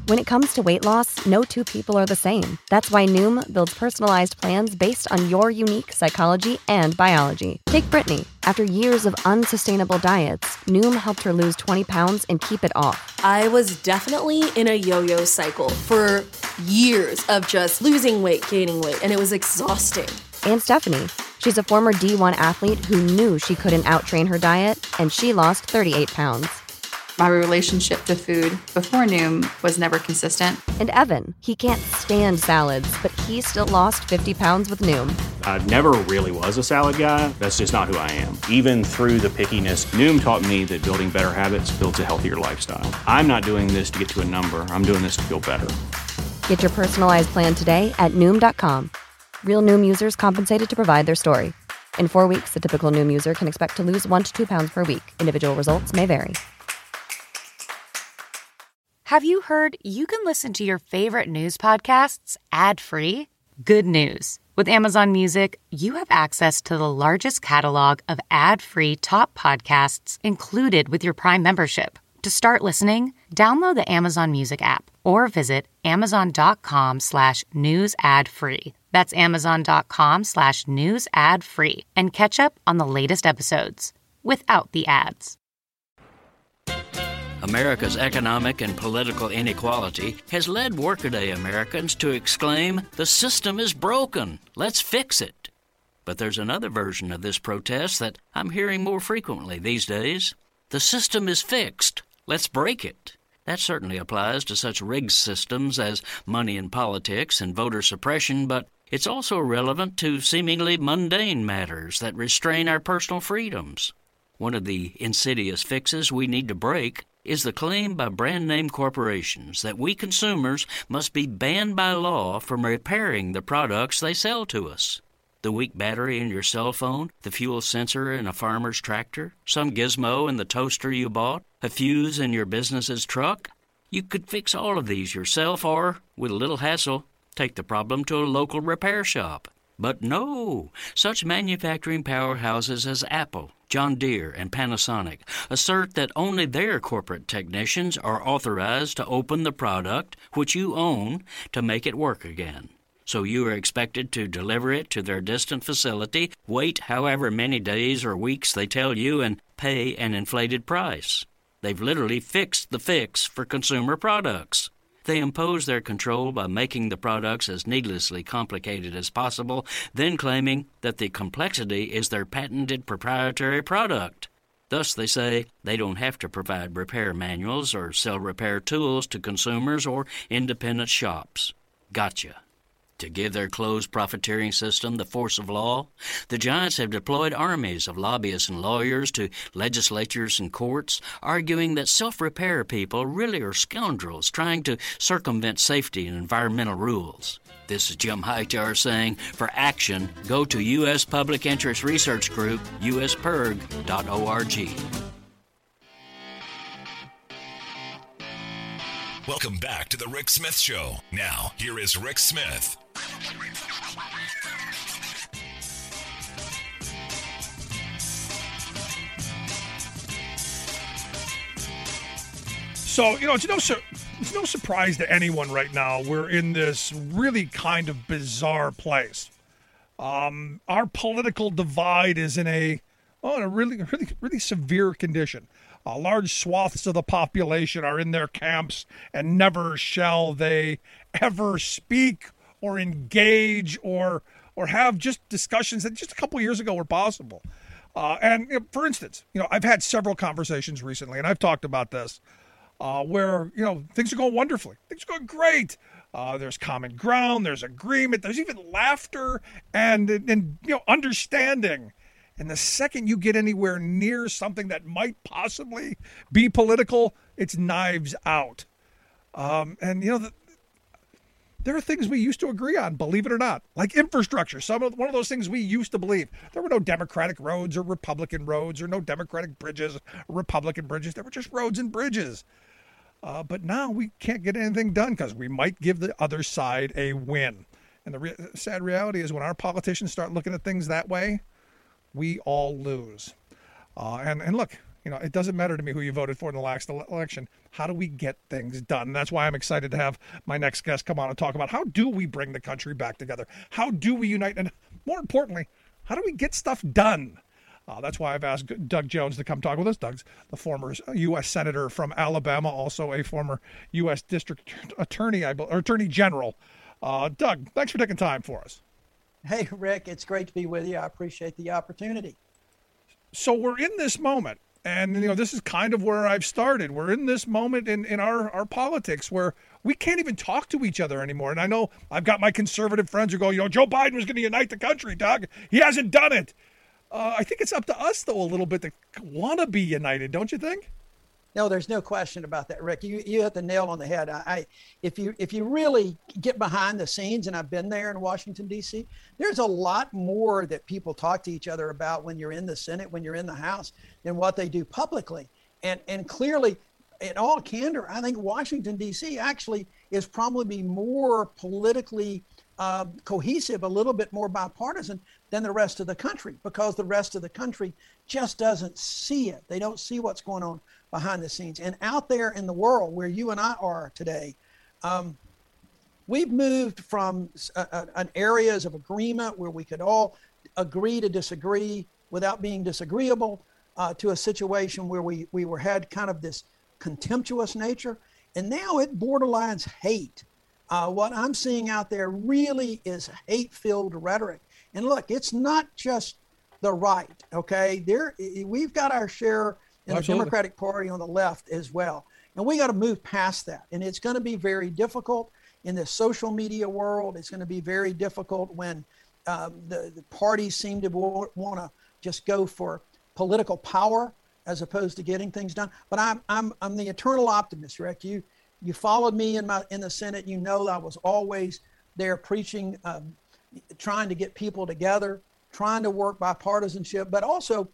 When it comes to weight loss, no two people are the same. That's why Noom builds personalized plans based on your unique psychology and biology. Take Brittany. After years of unsustainable diets, Noom helped her lose 20 pounds and keep it off. I was definitely in a yo-yo cycle for years of just losing weight, gaining weight, and it was exhausting. And Stephanie. She's a former D1 athlete who knew she couldn't outtrain her diet, and she lost 38 pounds. My relationship to food before Noom was never consistent. And Evan, he can't stand salads, but he still lost 50 pounds with Noom. I never really was a salad guy. That's just not who I am. Even through the pickiness, Noom taught me that building better habits builds a healthier lifestyle. I'm not doing this to get to a number. I'm doing this to feel better. Get your personalized plan today at Noom.com. Real Noom users compensated to provide their story. In 4 weeks, the typical Noom user can expect to lose 1 to 2 pounds per week. Individual results may vary. Have you heard you can listen to your favorite news podcasts ad-free? Good news. With Amazon Music, you have access to the largest catalog of ad-free top podcasts included with your Prime membership. To start listening, download the Amazon Music app or visit amazon.com/news ad free. That's amazon.com/news ad free and catch up on the latest episodes without the ads. America's economic and political inequality has led workaday Americans to exclaim, "The system is broken. Let's fix it." But there's another version of this protest that I'm hearing more frequently these days. The system is fixed. Let's break it. That certainly applies to such rigged systems as money in politics and voter suppression, but it's also relevant to seemingly mundane matters that restrain our personal freedoms. One of the insidious fixes we need to break is the claim by brand-name corporations that we consumers must be banned by law from repairing the products they sell to us. The weak battery in your cell phone, the fuel sensor in a farmer's tractor, some gizmo in the toaster you bought, a fuse in your business's truck. You could fix all of these yourself or, with a little hassle, take the problem to a local repair shop. But no, such manufacturing powerhouses as Apple, John Deere, and Panasonic assert that only their corporate technicians are authorized to open the product, which you own, to make it work again. So you are expected to deliver it to their distant facility, wait however many days or weeks they tell you, and pay an inflated price. They've literally fixed the fix for consumer products. They impose their control by making the products as needlessly complicated as possible, then claiming that the complexity is their patented proprietary product. Thus, they say they don't have to provide repair manuals or sell repair tools to consumers or independent shops. Gotcha. To give their closed profiteering system the force of law, the giants have deployed armies of lobbyists and lawyers to legislatures and courts, arguing that self-repair people really are scoundrels trying to circumvent safety and environmental rules. This is Jim Hightower saying, for action, go to U.S. Public Interest Research Group, uspirg.org. Welcome back to The Rick Smith Show. Now, here is Rick Smith. So, it's no surprise to anyone right now. We're in this really kind of bizarre place. Our political divide is in a really severe condition. Large swaths of the population are in their camps, and never shall they ever speak or engage or have just discussions that just a couple of years ago were possible. For instance, I've had several conversations recently, and I've talked about this, where, things are going wonderfully. Things are going great. There's common ground. There's agreement. There's even laughter and understanding. And the second you get anywhere near something that might possibly be political, it's knives out. There are things we used to agree on, believe it or not, like infrastructure. One of those things we used to believe. There were no Democratic roads or Republican roads, or no Democratic bridges or Republican bridges. There were just roads and bridges. But now we can't get anything done because we might give the other side a win. And the sad reality is when our politicians start looking at things that way, we all lose. And look, it doesn't matter to me who you voted for in the last election. How do we get things done? And that's why I'm excited to have my next guest come on and talk about how do we bring the country back together? How do we unite? And more importantly, how do we get stuff done? That's why I've asked Doug Jones to come talk with us. Doug's the former U.S. Senator from Alabama, also a former U.S. District Attorney, or Attorney General. Doug, thanks for taking time for us. Hey, Rick, it's great to be with you. I appreciate the opportunity. So we're in this moment, and this is kind of where I've started. We're in this moment in our politics where we can't even talk to each other anymore. And I know I've got my conservative friends who go, Joe Biden was going to unite the country, Doug. He hasn't done it. I think it's up to us, though, a little bit to want to be united, don't you think? No, there's no question about that, Rick. You hit the nail on the head. If you really get behind the scenes, and I've been there in Washington, D.C., there's a lot more that people talk to each other about when you're in the Senate, when you're in the House, than what they do publicly. And clearly, in all candor, I think Washington, D.C. actually is probably more politically cohesive, a little bit more bipartisan than the rest of the country, because the rest of the country just doesn't see it. They don't see what's going on behind the scenes. And out there in the world where you and I are today, we've moved from an areas of agreement where we could all agree to disagree without being disagreeable to a situation where we had kind of this contemptuous nature. And now it borderlines hate. What I'm seeing out there really is hate-filled rhetoric. And look, it's not just the right, okay? We've got our share in the Democratic Party on the left as well. And we got to move past that. And it's going to be very difficult in the social media world. It's going to be very difficult when the parties seem to want to just go for political power as opposed to getting things done. But I'm the eternal optimist, Rick. You followed me in the Senate. You know I was always there preaching, trying to get people together, trying to work bipartisanship. But also,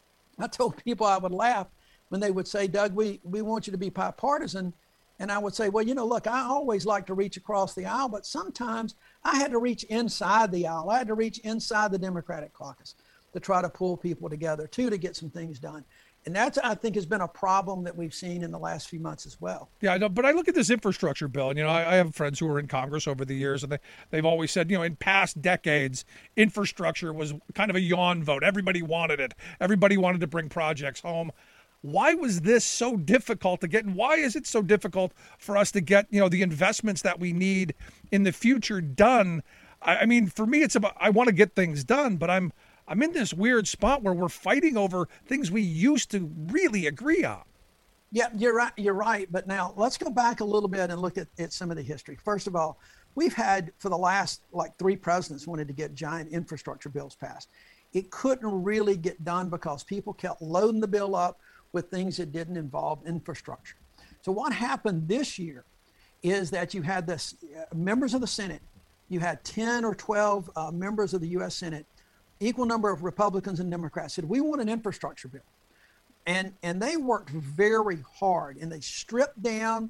I told people I would laugh when they would say, Doug, we want you to be bipartisan. And I would say, well, look, I always like to reach across the aisle, but sometimes I had to reach inside the aisle. I had to reach inside the Democratic caucus to try to pull people together, too, to get some things done. And that's, I think, has been a problem that we've seen in the last few months as well. Yeah, I know, but I look at this infrastructure bill, and, I have friends who were in Congress over the years, and they've always said, in past decades, infrastructure was kind of a yawn vote. Everybody wanted it. Everybody wanted to bring projects home. Why was this so difficult to get, and why is it so difficult for us to get, the investments that we need in the future done? I mean, for me, it's about, I want to get things done, but I'm in this weird spot where we're fighting over things we used to really agree on. Yeah, you're right. You're right. But now let's go back a little bit and look at some of the history. First of all, we've had for the last 3 presidents wanted to get giant infrastructure bills passed. It couldn't really get done because people kept loading the bill up with things that didn't involve infrastructure. So what happened this year is that you had this members of the Senate, you had 10 or 12 members of the U.S. Senate, equal number of Republicans and Democrats said, we want an infrastructure bill. And they worked very hard, and they stripped down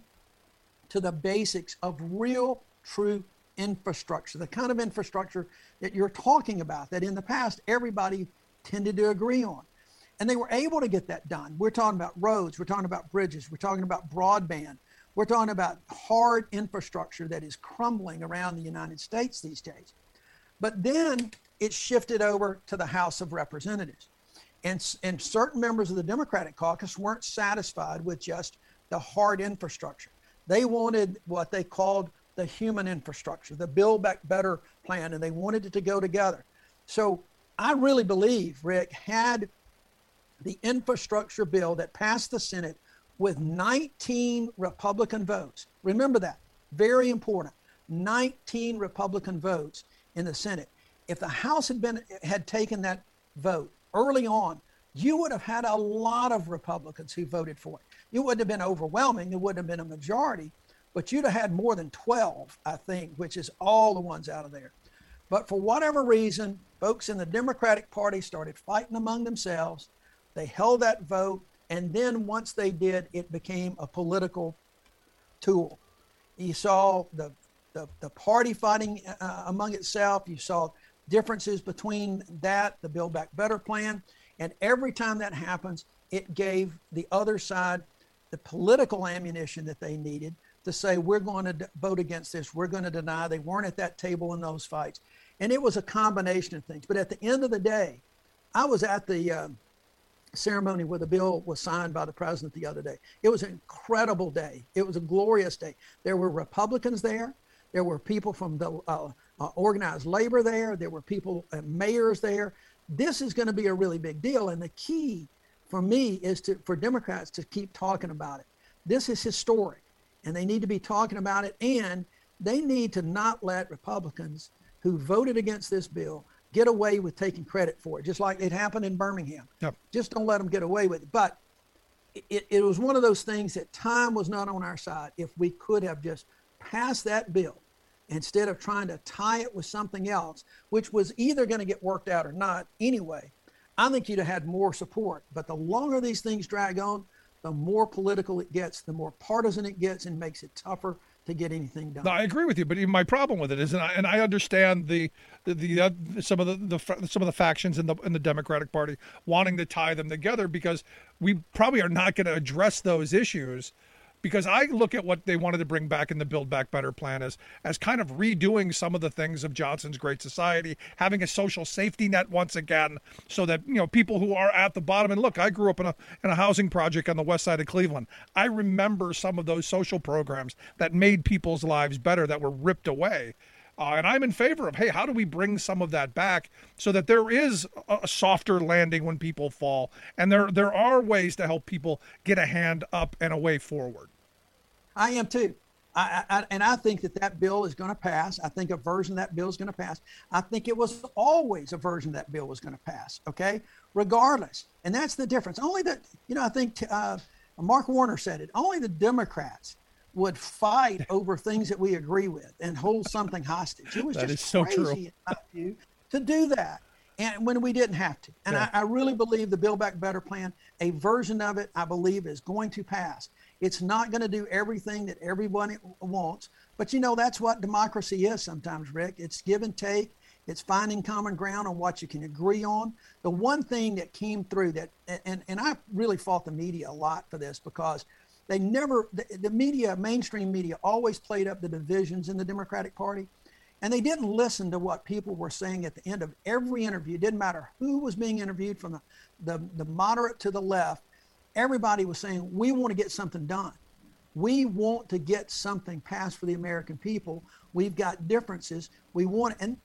to the basics of real, true infrastructure, the kind of infrastructure that you're talking about, that in the past everybody tended to agree on. And they were able to get that done. We're talking about roads, we're talking about bridges, we're talking about broadband, we're talking about hard infrastructure that is crumbling around the United States these days. But then it shifted over to the House of Representatives. And certain members of the Democratic caucus weren't satisfied with just the hard infrastructure. They wanted what they called the human infrastructure, the Build Back Better plan, and they wanted it to go together. So I really believe, Rick, had the infrastructure bill that passed the Senate with 19 Republican votes, remember that, very important, 19 Republican votes in the Senate. If the House had taken that vote early on, you would have had a lot of Republicans who voted for it. It wouldn't have been overwhelming. It wouldn't have been a majority, but you'd have had more than 12, I think, which is all the ones out of there. But for whatever reason, folks in the Democratic Party started fighting among themselves. They held that vote, and then once they did, it became a political tool. You saw the party fighting among itself. You saw differences between that, the Build Back Better plan. And every time that happens, it gave the other side the political ammunition that they needed to say, we're going to vote against this. We're going to deny. They weren't at that table in those fights. And it was a combination of things. But at the end of the day, I was at the ceremony where the bill was signed by the president the other day. It was an incredible day. It was a glorious day. There were Republicans there. There were people from the organized labor there. There were people, mayors there. This is going to be a really big deal. And the key for me is for Democrats to keep talking about it. This is historic, and they need to be talking about it. And they need to not let Republicans who voted against this bill get away with taking credit for it, just like it happened in Birmingham. Yep. Just don't let them get away with it. But it was one of those things that time was not on our side. If we could have just passed that bill instead of trying to tie it with something else, which was either going to get worked out or not anyway, I think you'd have had more support. But the longer these things drag on, the more political it gets, the more partisan it gets, and makes it tougher to get anything done. No, I agree with you, but even my problem with it is, and I understand some of the factions in the Democratic Party wanting to tie them together, because we probably are not going to address those issues. Because I look at what they wanted to bring back in the Build Back Better plan as kind of redoing some of the things of Johnson's Great Society, having a social safety net once again, so that, you know, people who are at the bottom, and look, I grew up in a housing project on the west side of Cleveland. I remember some of those social programs that made people's lives better that were ripped away. And I'm in favor of, hey, how do we bring some of that back so that there is a softer landing when people fall, and there are ways to help people get a hand up and a way forward. I am too. And I think that bill is going to pass. I think a version of that bill is going to pass. I think it was always a version of that bill was going to pass, okay? Regardless. And that's the difference. Only that, I think Mark Warner said it, only the Democrats would fight over things that we agree with and hold something hostage. It was that just is so crazy true. in my view to do that. And when we didn't have to. And Yeah. I really believe the Build Back Better plan, a version of it, I believe is going to pass. It's not going to do everything that everyone wants, but that's what democracy is sometimes, Rick. It's give and take. It's finding common ground on what you can agree on. The one thing that came through that, and I really fought the media a lot for this, because they never, the media, mainstream media, always played up the divisions in the Democratic Party. And they didn't listen to what people were saying at the end of every interview. It didn't matter who was being interviewed, from the moderate to the left. Everybody was saying, we want to get something done. We want to get something passed for the American people. We've got differences. We want it.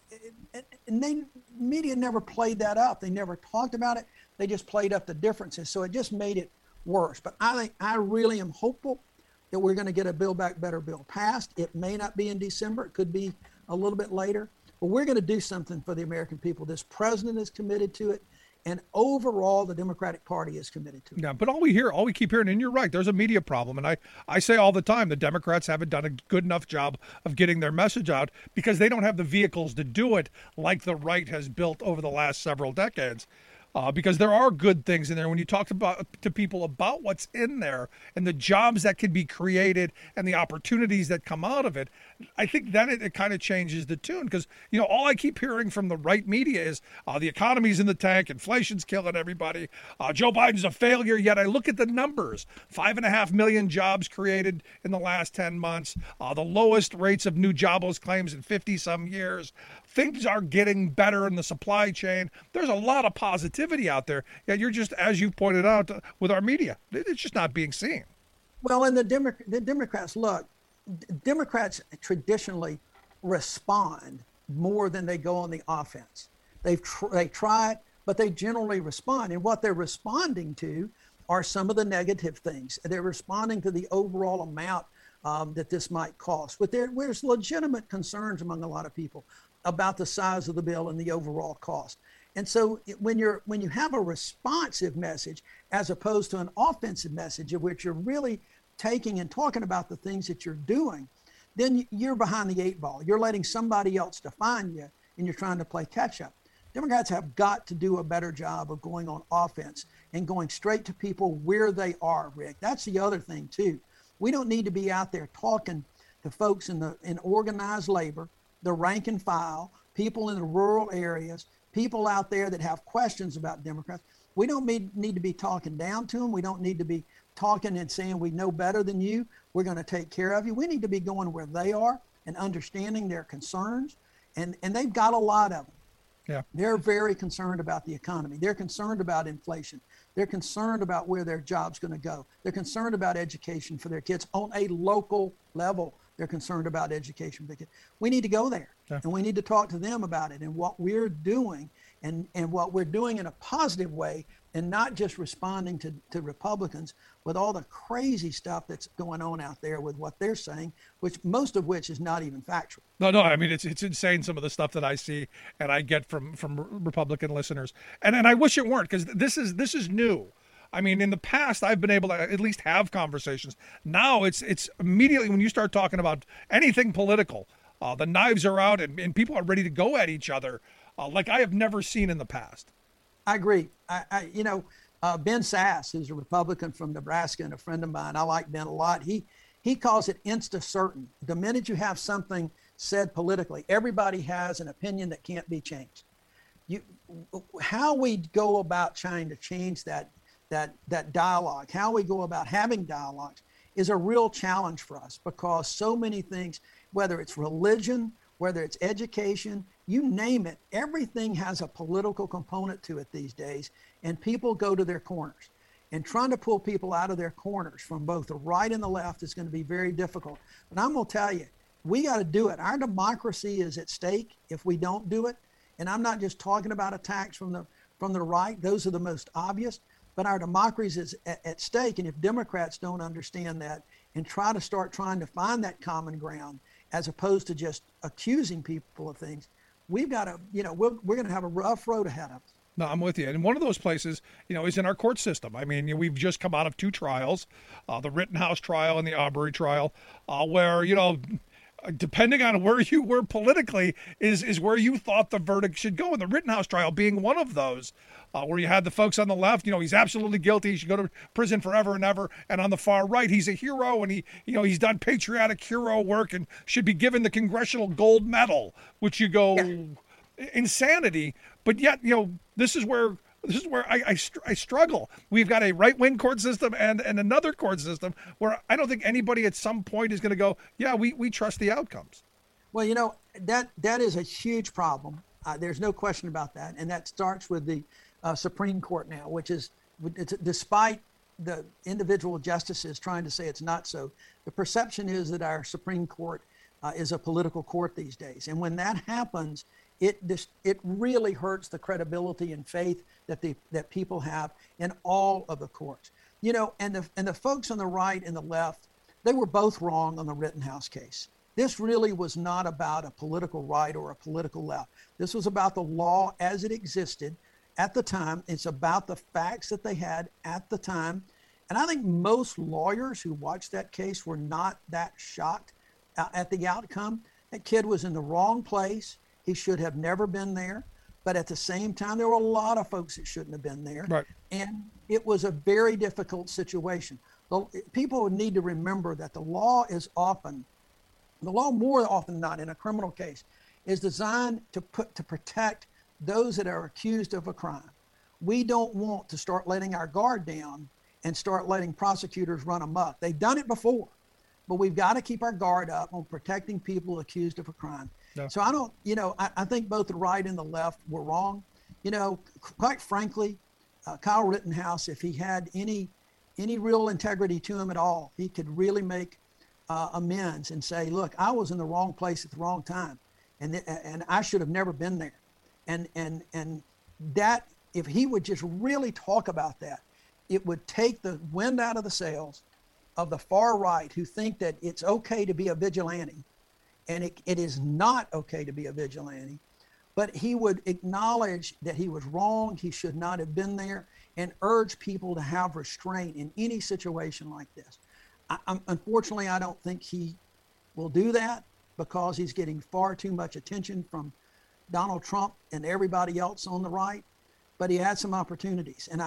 And media never played that up. They never talked about it. They just played up the differences. So it just made it worse. But I really am hopeful that we're going to get a Build Back Better bill passed. It may not be in December. It could be a little bit later. But we're going to do something for the American people. This president is committed to it. And overall, the Democratic Party is committed to it. Yeah, but all we keep hearing, and you're right, there's a media problem. And I say all the time, the Democrats haven't done a good enough job of getting their message out, because they don't have the vehicles to do it like the right has built over the last several decades. Because there are good things in there. When you talk to people about what's in there and the jobs that can be created and the opportunities that come out of it, I think then it kind of changes the tune. Because, all I keep hearing from the right media is the economy's in the tank, inflation's killing everybody, Joe Biden's a failure. Yet I look at the numbers, 5.5 million jobs created in the last 10 months, the lowest rates of new jobless claims in 50 some years. Things are getting better in the supply chain. There's a lot of positivity out there. Yet you're just, as you pointed out with our media, it's just not being seen. Well, and the Democrats, look, Democrats traditionally respond more than they go on the offense. They try it, but they generally respond. And what they're responding to are some of the negative things. They're responding to the overall amount that this might cost. But there's legitimate concerns among a lot of people about the size of the bill and the overall cost. And so when you have a responsive message as opposed to an offensive message, of which you're really taking and talking about the things that you're doing, then you're behind the eight ball. You're letting somebody else define you, and you're trying to play catch up. Democrats have got to do a better job of going on offense and going straight to people where they are, Rick. That's the other thing too. We don't need to be out there talking to folks in organized labor, the rank and file, people in the rural areas, people out there that have questions about Democrats. We don't need to be talking down to them. We don't need to be talking and saying we know better than you. We're going to take care of you. We need to be going where they are and understanding their concerns. And they've got a lot of them. Yeah. They're very concerned about the economy. They're concerned about inflation. They're concerned about where their job's going to go. They're concerned about education for their kids on a local level. They're concerned about education for their kids. We need to go there, and we need to talk to them about it and what we're doing, and what we're doing in a positive way, and not just responding to Republicans with all the crazy stuff that's going on out there with what they're saying, most of which is not even factual. No, I mean, it's insane, some of the stuff that I see and I get from Republican listeners. And I wish it weren't, because this is new. I mean, in the past, I've been able to at least have conversations. Now it's immediately when you start talking about anything political, the knives are out and people are ready to go at each other like I have never seen in the past. I agree. Ben Sass, who's a Republican from Nebraska and a friend of mine, I like Ben a lot. He calls it insta-certain. The minute you have something said politically, everybody has an opinion that can't be changed. How we go about trying to change that dialogue, how we go about having dialogues is a real challenge for us, because so many things, whether it's religion, whether it's education, you name it, everything has a political component to it these days, and people go to their corners. And trying to pull people out of their corners from both the right and the left is going to be very difficult. But I'm going to tell you, we got to do it. Our democracy is at stake if we don't do it. And I'm not just talking about attacks from the right. Those are the most obvious. But our democracy is at stake. And if Democrats don't understand that and try to start trying to find that common ground, as opposed to just accusing people of things, we've got to, we're going to have a rough road ahead of us. No, I'm with you. And one of those places, is in our court system. I mean, we've just come out of two trials, the Rittenhouse trial and the Arbery trial, where, depending on where you were politically is where you thought the verdict should go. And the Rittenhouse trial being one of those, where you had the folks on the left, he's absolutely guilty, he should go to prison forever and ever. And on the far right, he's a hero, and he's done patriotic hero work and should be given the Congressional Gold Medal, which you go, insanity. But yet, this is where I struggle. We've got a right-wing court system and another court system where I don't think anybody at some point is going to go, yeah, we trust the outcomes. Well, that is a huge problem. There's no question about that. And that starts with the Supreme Court now, which is, despite the individual justices trying to say it's not so, the perception is that our Supreme Court is a political court these days. And when that happens, it really hurts the credibility and faith that people have in all of the courts. And the folks on the right and the left, they were both wrong on the Rittenhouse case. This really was not about a political right or a political left. This was about the law as it existed at the time. It's about the facts that they had at the time. And I think most lawyers who watched that case were not that shocked at the outcome. That kid was in the wrong place. He should have never been there. But at the same time, there were a lot of folks that shouldn't have been there. Right. And it was a very difficult situation. People would need to remember that the law more often than not in a criminal case is designed to protect those that are accused of a crime. We don't want to start letting our guard down and start letting prosecutors run amok. They've done it before, but we've got to keep our guard up on protecting people accused of a crime. Yeah. So I think both the right and the left were wrong. Quite frankly, Kyle Rittenhouse, if he had any real integrity to him at all, he could really make amends and say, look, I was in the wrong place at the wrong time, and I should have never been there. And that, if he would just really talk about that, it would take the wind out of the sails of the far right, who think that it's okay to be a vigilante. And it is not okay to be a vigilante, but he would acknowledge that he was wrong, he should not have been there, and urge people to have restraint in any situation like this. Unfortunately, I don't think he will do that, because he's getting far too much attention from Donald Trump and everybody else on the right, but he had some opportunities. And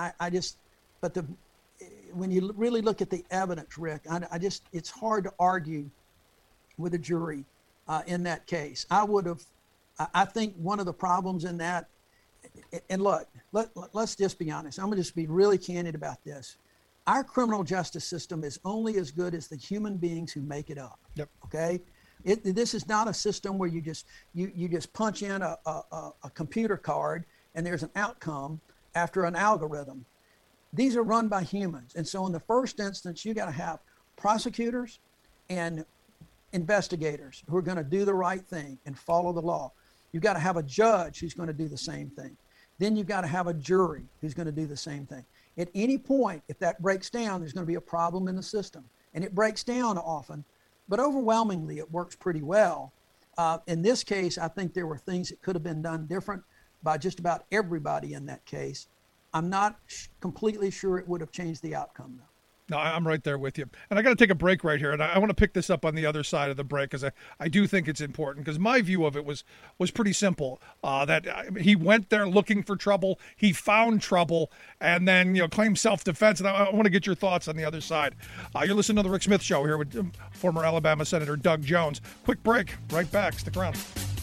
when you really look at the evidence, Rick, it's hard to argue with a jury in that case. I think one of the problems in that and look, let's just be honest. I'm going to just be really candid about this. Our criminal justice system is only as good as the human beings who make it up. Yep. Okay. This is not a system where you just punch in a computer card and there's an outcome after an algorithm. These are run by humans. And so in the first instance, you got to have prosecutors and investigators who are going to do the right thing and follow the law. You've got to have a judge who's going to do the same thing. Then you've got to have a jury who's going to do the same thing. At any point, if that breaks down, there's going to be a problem in the system. And it breaks down often, but overwhelmingly it works pretty well. In this case, I think there were things that could have been done different by just about everybody in that case. I'm not completely sure it would have changed the outcome, though. No, I'm right there with you. And I got to take a break right here. And I want to pick this up on the other side of the break because I do think it's important because my view of it was pretty simple. That he went there looking for trouble. He found trouble and then, claimed self-defense. And I want to get your thoughts on the other side. You're listening to The Rick Smith Show here with former Alabama Senator Doug Jones. Quick break. Right back. Stick around.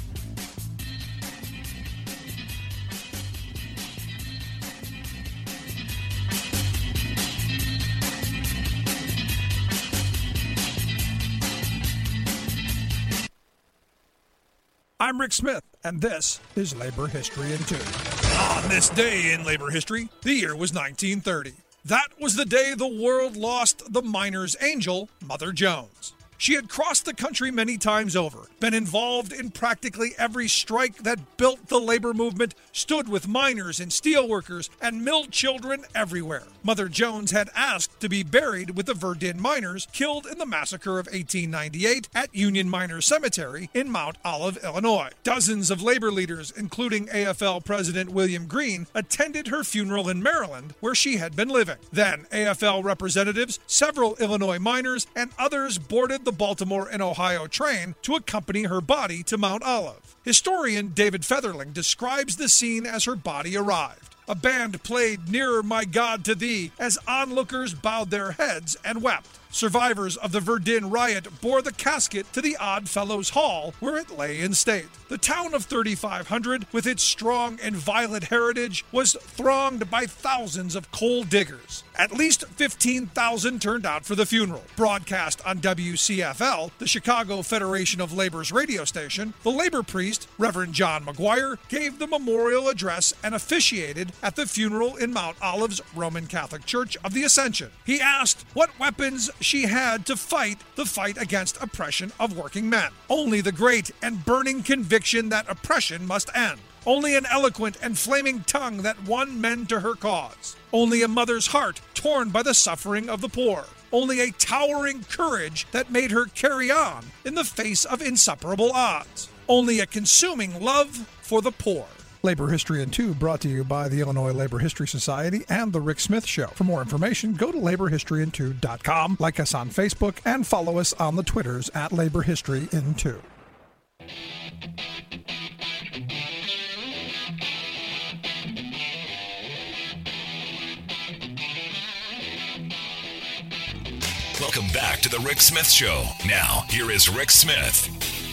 I'm Rick Smith, and this is Labor History in 2. On this day in labor history, the year was 1930. That was the day the world lost the miner's angel, Mother Jones. She had crossed the country many times over, been involved in practically every strike that built the labor movement, stood with miners and steelworkers, and milled children everywhere. Mother Jones had asked to be buried with the Verdun miners killed in the massacre of 1898 at Union Miners Cemetery in Mount Olive, Illinois. Dozens of labor leaders, including AFL President William Green, attended her funeral in Maryland, where she had been living. Then, AFL representatives, several Illinois miners, and others boarded the Baltimore and Ohio train to accompany her body to Mount Olive. Historian David Featherling describes the scene as her body arrived. A band played Nearer My God to Thee as onlookers bowed their heads and wept. Survivors of the Verdun riot bore the casket to the Odd Fellows Hall, where it lay in state. The town of 3,500, with its strong and violent heritage, was thronged by thousands of coal diggers. At least 15,000 turned out for the funeral. Broadcast on WCFL, the Chicago Federation of Labor's radio station, the labor priest, Reverend John McGuire, gave the memorial address and officiated at the funeral in Mount Olive's Roman Catholic Church of the Ascension. He asked what weapons she had to fight the fight against oppression of working men. Only the great and burning conviction that oppression must end. Only an eloquent and flaming tongue that won men to her cause. Only a mother's heart torn by the suffering of the poor. Only a towering courage that made her carry on in the face of insuperable odds. Only a consuming love for the poor. Labor History in 2 brought to you by the Illinois Labor History Society and The Rick Smith Show. For more information, go to laborhistoryin2.com, like us on Facebook, and follow us on the Twitters at Labor History in 2. Welcome back to The Rick Smith Show. Now, here is Rick Smith.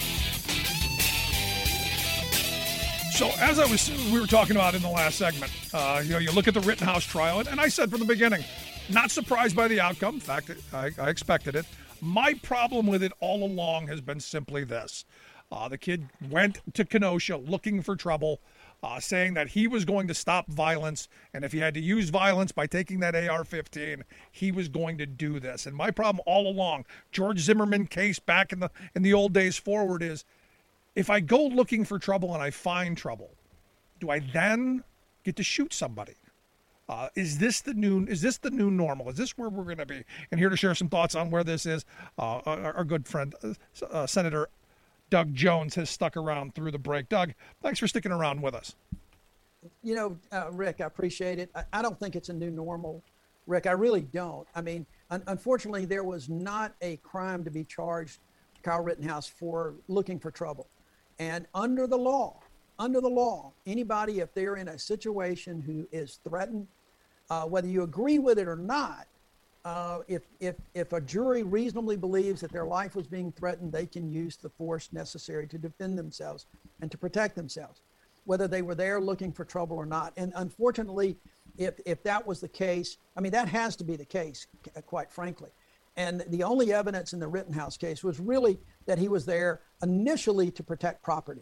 So as we were talking about in the last segment, you look at the Rittenhouse trial, and I said from the beginning, not surprised by the outcome. In fact, I expected it. My problem with it all along has been simply this. The kid went to Kenosha looking for trouble, saying that he was going to stop violence, and if he had to use violence by taking that AR-15, he was going to do this. And my problem all along, George Zimmerman case back in the old days forward, is if I go looking for trouble and I find trouble, do I then get to shoot somebody? Is this the new normal? Is this where we're going to be? And here to share some thoughts on where this is, our good friend, Senator Doug Jones, has stuck around through the break. Doug, thanks for sticking around with us. Rick, I appreciate it. I don't think it's a new normal, Rick. I really don't. I mean, unfortunately, there was not a crime to be charged Kyle Rittenhouse for looking for trouble. And under the law, anybody, if they're in a situation who is threatened, whether you agree with it or not, if a jury reasonably believes that their life was being threatened, they can use the force necessary to defend themselves and to protect themselves. whether they were there looking for trouble or not. And unfortunately, if that was the case, I mean, that has to be the case, quite frankly. And the only evidence in the Rittenhouse case was really that he was there initially to protect property,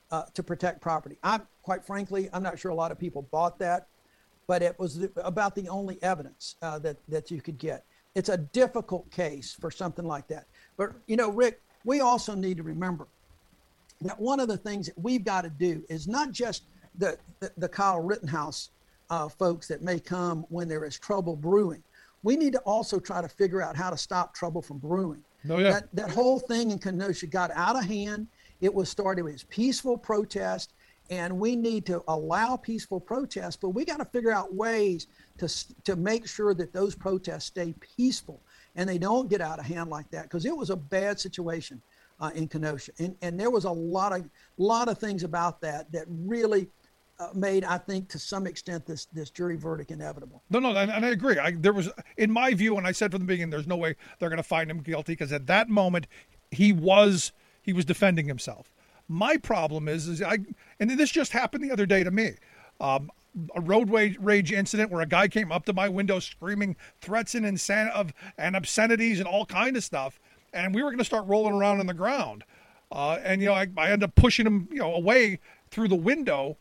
Quite frankly, I'm not sure a lot of people bought that, but it was about the only evidence that you could get. It's a difficult case for something like that. But, Rick, we also need to remember that one of the things that we've got to do is not just the Kyle Rittenhouse folks that may come when there is trouble brewing. We need to also try to figure out how to stop trouble from brewing. Oh, yeah. That whole thing in Kenosha got out of hand. It was started as peaceful protest, and we need to allow peaceful protest, but we got to figure out ways to make sure that those protests stay peaceful and they don't get out of hand like that, because it was a bad situation in Kenosha. And there was a lot of things about that really made, I think, to some extent, this jury verdict inevitable. No, and I agree. There was, in my view, and I said from the beginning, there's no way they're going to find him guilty, because at that moment he was defending himself. My problem is and this just happened the other day to me. A road rage incident where a guy came up to my window screaming threats and obscenities and all kind of stuff, and we were going to start rolling around on the ground. I ended up pushing him, away through the window.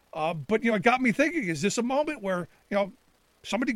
But it got me thinking: is this a moment where somebody,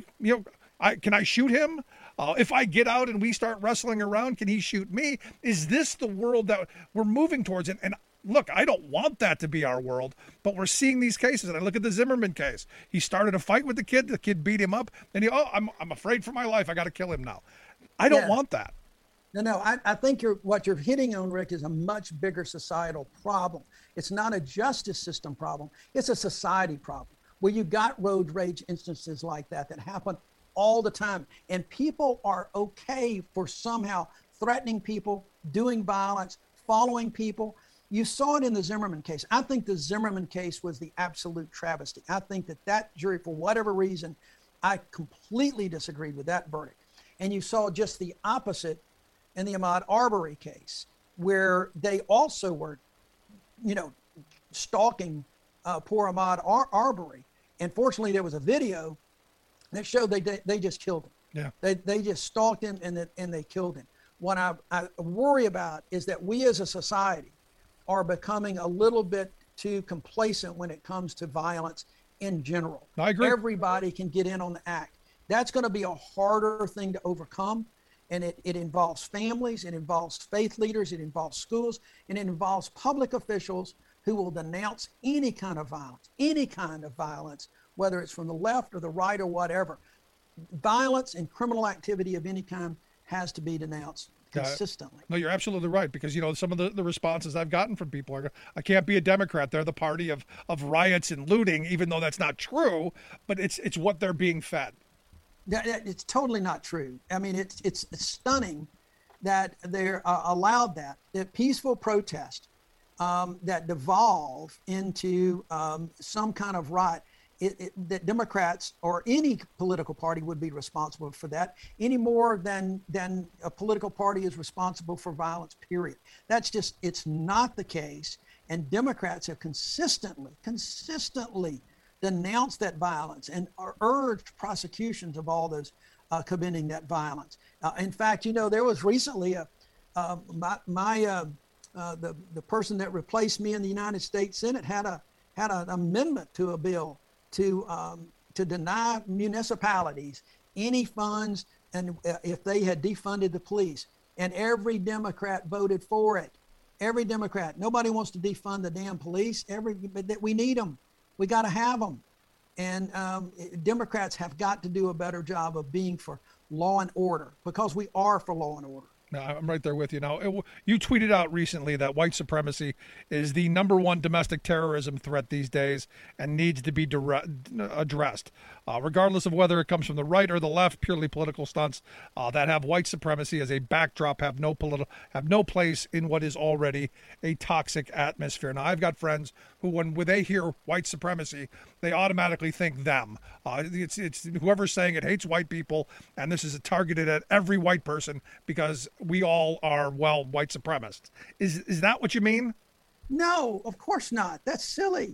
can I shoot him? If I get out and we start wrestling around, can he shoot me? Is this the world that we're moving towards? And look, I don't want that to be our world, but we're seeing these cases. And I look at the Zimmerman case. He started a fight with the kid. The kid beat him up. And I'm afraid for my life. I got to kill him now. I don't want that. No. I think what you're hitting on, Rick, is a much bigger societal problem. It's not a justice system problem. It's a society problem where you've got road rage instances like that happen all the time. And people are okay for somehow threatening people, doing violence, following people. You saw it in the Zimmerman case. I think the Zimmerman case was the absolute travesty. I think that jury, for whatever reason, I completely disagreed with that verdict. And you saw just the opposite in the Ahmaud Arbery case, where they also were, stalking poor Ahmaud Arbery. And fortunately, there was a video that showed they just killed him. Yeah. They just stalked him and they killed him. What I worry about is that we as a society are becoming a little bit too complacent when it comes to violence in general. I agree. Everybody can get in on the act. That's going to be a harder thing to overcome. And it involves families, it involves faith leaders, it involves schools, and it involves public officials who will denounce any kind of violence, whether it's from the left or the right or whatever. Violence and criminal activity of any kind has to be denounced consistently. No, you're absolutely right, because some of the responses I've gotten from people are, I can't be a Democrat. They're the party of riots and looting, even though that's not true, but it's what they're being fed. It's totally not true. I mean, it's stunning that they're allowed that peaceful protest that devolve into some kind of riot. That Democrats or any political party would be responsible for that any more than a political party is responsible for violence, period. It's not the case. And Democrats have consistently denounced that violence and urged prosecutions of all those committing that violence. In fact, there was recently the person that replaced me in the United States Senate had an amendment to a bill to deny municipalities any funds, and if they had defunded the police, and every Democrat voted for it. Every Democrat. Nobody wants to defund the damn police. But we need them. We got to have them. And Democrats have got to do a better job of being for law and order, because we are for law and order. No, I'm right there with you. Now, you tweeted out recently that white supremacy is the #1 domestic terrorism threat these days and needs to be addressed, regardless of whether it comes from the right or the left. Purely political stunts that have white supremacy as a backdrop have no place in what is already a toxic atmosphere. Now, I've got friends who, when they hear white supremacy, they automatically think them. It's whoever's saying it hates white people, and this is targeted at every white person because we all are, white supremacists. Is that what you mean? No, of course not. That's silly.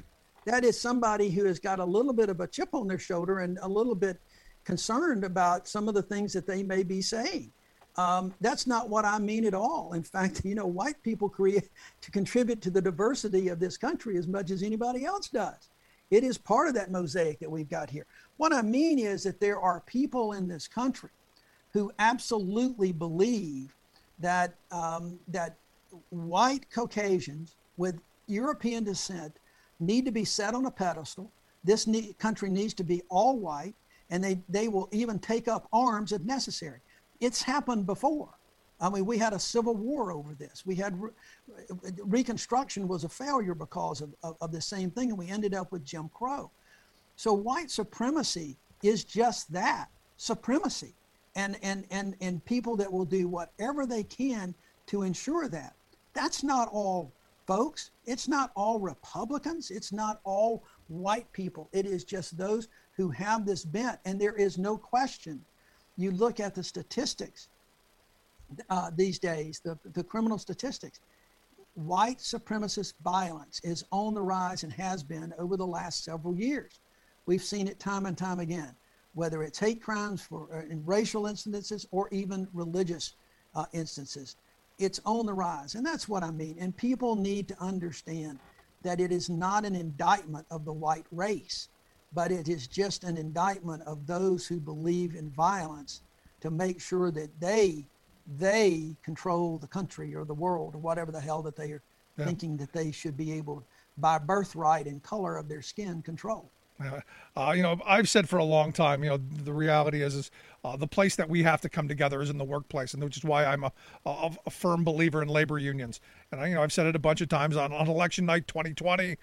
That is somebody who has got a little bit of a chip on their shoulder and a little bit concerned about some of the things that they may be saying. That's not what I mean at all. In fact, white people contribute to the diversity of this country as much as anybody else does. It is part of that mosaic that we've got here. What I mean is that there are people in this country who absolutely believe that that white Caucasians with European descent need to be set on a pedestal. This country needs to be all white, and they will even take up arms if necessary. It's happened before. I mean, we had a civil war over this. We had Reconstruction was a failure because of the same thing, and we ended up with Jim Crow. So white supremacy is just that, supremacy, and people that will do whatever they can to ensure that. That's not all folks. It's not all Republicans. It's not all white people. It is just those who have this bent, and there is no question. You look at the statistics these days, the criminal statistics. White supremacist violence is on the rise and has been over the last several years. We've seen it time and time again, whether it's hate crimes in racial instances or even religious instances. It's on the rise, and that's what I mean. And people need to understand that it is not an indictment of the white race, but it is just an indictment of those who believe in violence to make sure that they control the country or the world or whatever the hell that they are thinking that they should be able, by birthright and color of their skin, control. I've said for a long time, the reality is the place that we have to come together is in the workplace, and which is why I'm a firm believer in labor unions. And I've said it a bunch of times on election night 2020.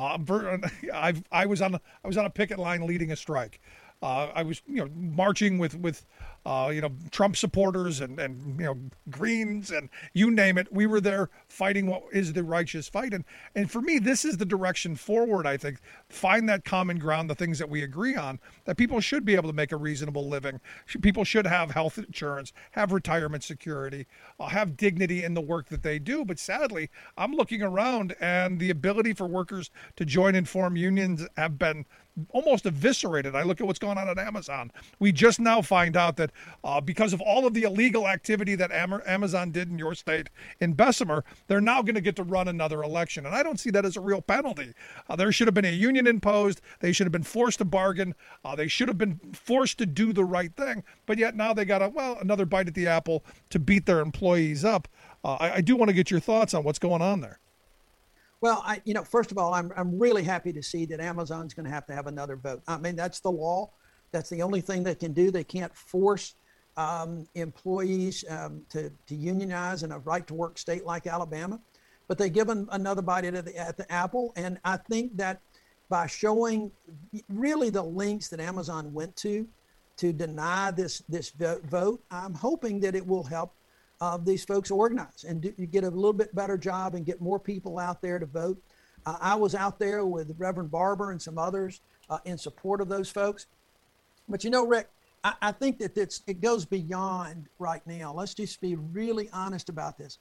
I was on a picket line leading a strike. I was marching with Trump supporters and Greens and you name it. We were there fighting what is the righteous fight. And for me, this is the direction forward, I think. Find that common ground, the things that we agree on, that people should be able to make a reasonable living. People should have health insurance, have retirement security, have dignity in the work that they do. But sadly, I'm looking around and the ability for workers to join and form unions have been almost eviscerated. I look at what's going on at Amazon. We just now find out that because of all of the illegal activity that Amazon did in your state, in Bessemer, they're now going to get to run another election. And I don't see that as a real penalty. There should have been a union imposed. They should have been forced to bargain. They should have been forced to do the right thing. But yet now they got another bite at the apple to beat their employees up. I do want to get your thoughts on what's going on there. Well, first of all, I'm really happy to see that Amazon's going to have another vote. I mean, that's the law. That's the only thing they can do. They can't force employees to unionize in a right-to-work state like Alabama, but they give them another bite at the apple. And I think that by showing really the lengths that Amazon went to deny this vote, I'm hoping that it will help these folks organize and get a little bit better job and get more people out there to vote. I was out there with Reverend Barber and some others in support of those folks. But Rick, I think that it goes beyond right now. Let's just be really honest about this.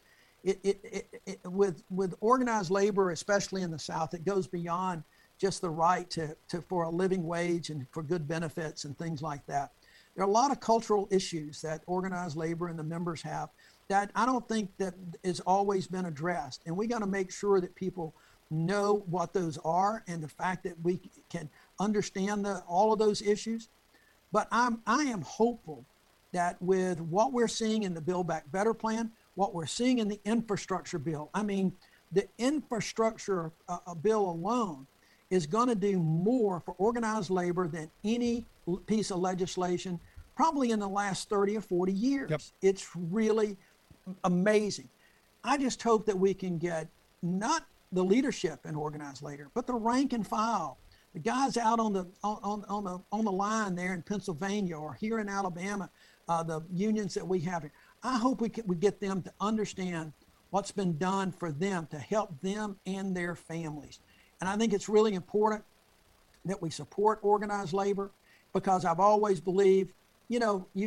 With organized labor, especially in the South, it goes beyond just the right for a living wage and for good benefits and things like that. There are a lot of cultural issues that organized labor and the members have that I don't think that has always been addressed. And we got to make sure that people know what those are and the fact that we can understand all of those issues. But I am hopeful that with what we're seeing in the Build Back Better plan, what we're seeing in the infrastructure bill, I mean, the infrastructure bill alone is going to do more for organized labor than any piece of legislation probably in the last 30 or 40 years. Yep. It's really amazing. I just hope that we can get not the leadership in organized labor, but the rank and file, the guys out on the line there in Pennsylvania or here in Alabama, the unions that we have here. I hope we get them to understand what's been done for them to help them and their families. And I think it's really important that we support organized labor because I've always believed,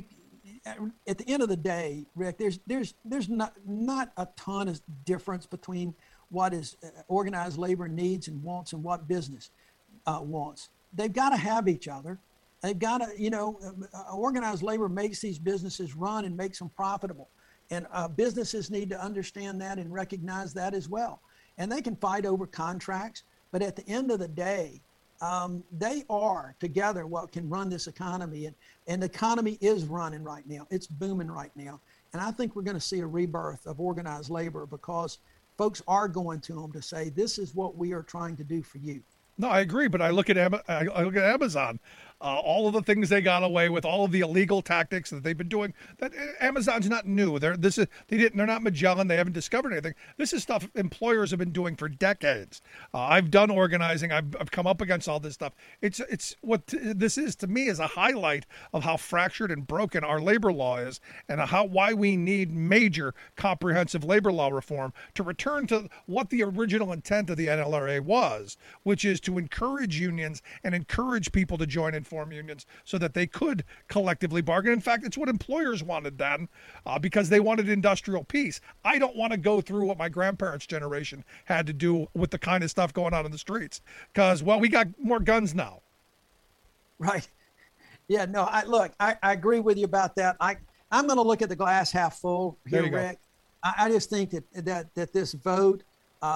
at the end of the day, Rick, there's not a ton of difference between what is organized labor needs and wants and what business wants. They've got to have each other. They've got to, organized labor makes these businesses run and makes them profitable. And businesses need to understand that and recognize that as well. And they can fight over contracts, but at the end of the day, they are together what can run this economy. And the economy is running right now. It's booming right now. And I think we're going to see a rebirth of organized labor because folks are going to them to say, this is what we are trying to do for you. No, I agree, but I look at Amazon, all of the things they got away with, all of the illegal tactics that they've been doing. That Amazon's not new. They're not Magellan. They haven't discovered anything. This is stuff employers have been doing for decades. I've done organizing. I've come up against all this stuff. It's what this is to me is a highlight of how fractured and broken our labor law is, and why we need major comprehensive labor law reform to return to what the original intent of the NLRA was, which is to encourage unions and encourage people to join and form unions so that they could collectively bargain. In fact, it's what employers wanted then because they wanted industrial peace. I don't want to go through what my grandparents' generation had to do with the kind of stuff going on in the streets because, well, we got more guns now. Right. Yeah, no, I agree with you about that. I'm going to look at the glass half full here, Rick. I just think that this vote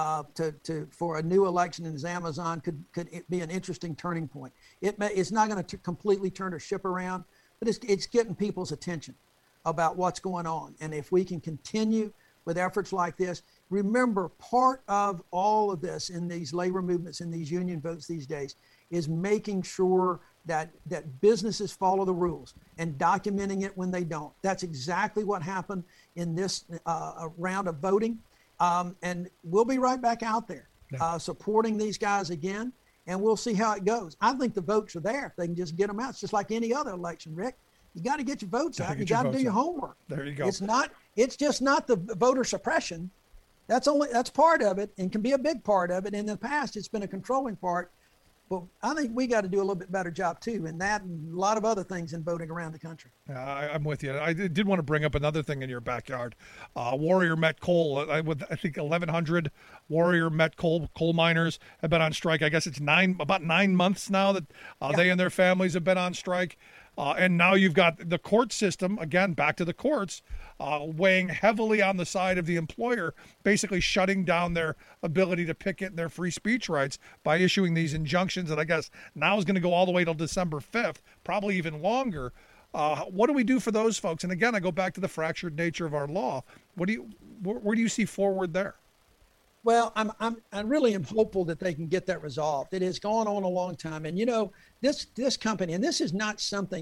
for a new election in Amazon could be an interesting turning point. It's not going to completely turn the ship around, but it's getting people's attention about what's going on. And if we can continue with efforts like this, remember part of all of this in these labor movements and these union votes these days is making sure that businesses follow the rules and documenting it when they don't. That's exactly what happened in this round of voting. And we'll be right back out there supporting these guys again, and we'll see how it goes. I think the votes are there if they can just get them out. It's just like any other election, Rick. You got to get your votes out. You got to do your homework. There you go. It's just not the voter suppression. That's part of it and can be a big part of it. In the past, it's been a controlling part. But I think we got to do a little bit better job, too, in that and a lot of other things in voting around the country. I'm with you. I did want to bring up another thing in your backyard. Warrior Met Coal, I think 1,100 Warrior Met coal miners have been on strike. I guess it's about 9 months now that they and their families have been on strike. And now you've got the court system, again, back to the courts, weighing heavily on the side of the employer, basically shutting down their ability to picket their free speech rights by issuing these injunctions that I guess now is going to go all the way till December 5th, probably even longer. What do we do for those folks? And again, I go back to the fractured nature of our law. Where do you see forward there? Well, I really am hopeful that they can get that resolved. It has gone on a long time. And, this company, and this is not something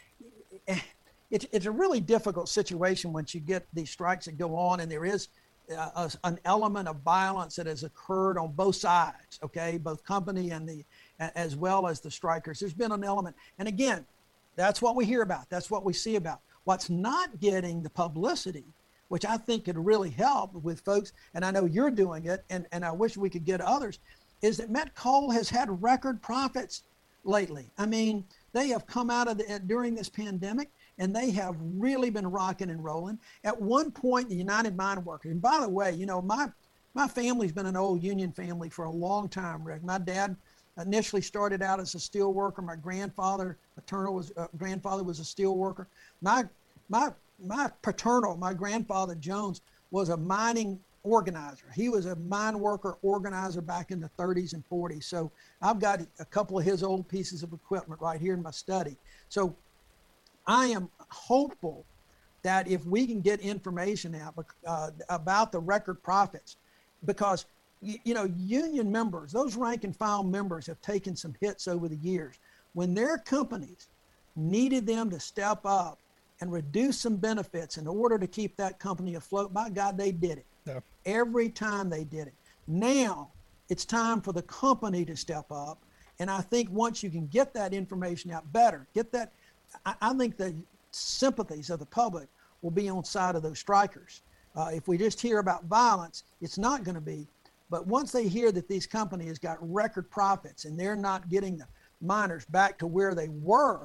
it's a really difficult situation once you get these strikes that go on and there is an element of violence that has occurred on both sides, okay, both company and as well as the strikers. There's been an element. And again, that's what we hear about. That's what we see about. What's not getting the publicity, which I think could really help with folks, and I know you're doing it, and I wish we could get others, is that Met Coal has had record profits lately. I mean, they have come out of during this pandemic, and they have really been rocking and rolling. At one point, the United Mine Workers, and by the way, my family's been an old union family for a long time, Rick. My dad initially started out as a steel worker. My grandfather, grandfather was a steel worker. My paternal, my grandfather Jones, was a mining organizer. He was a mine worker organizer back in the 30s and 40s. So I've got a couple of his old pieces of equipment right here in my study. So I am hopeful that if we can get information out about the record profits, because union members, those rank and file members have taken some hits over the years. When their companies needed them to step up and reduce some benefits in order to keep that company afloat, by God, they did it. Yeah. Every time they did it. Now it's time for the company to step up. And I think once you can get that information out better, I think the sympathies of the public will be on side of those strikers. If we just hear about violence, it's not going to be. But once they hear that these companies got record profits and they're not getting the miners back to where they were,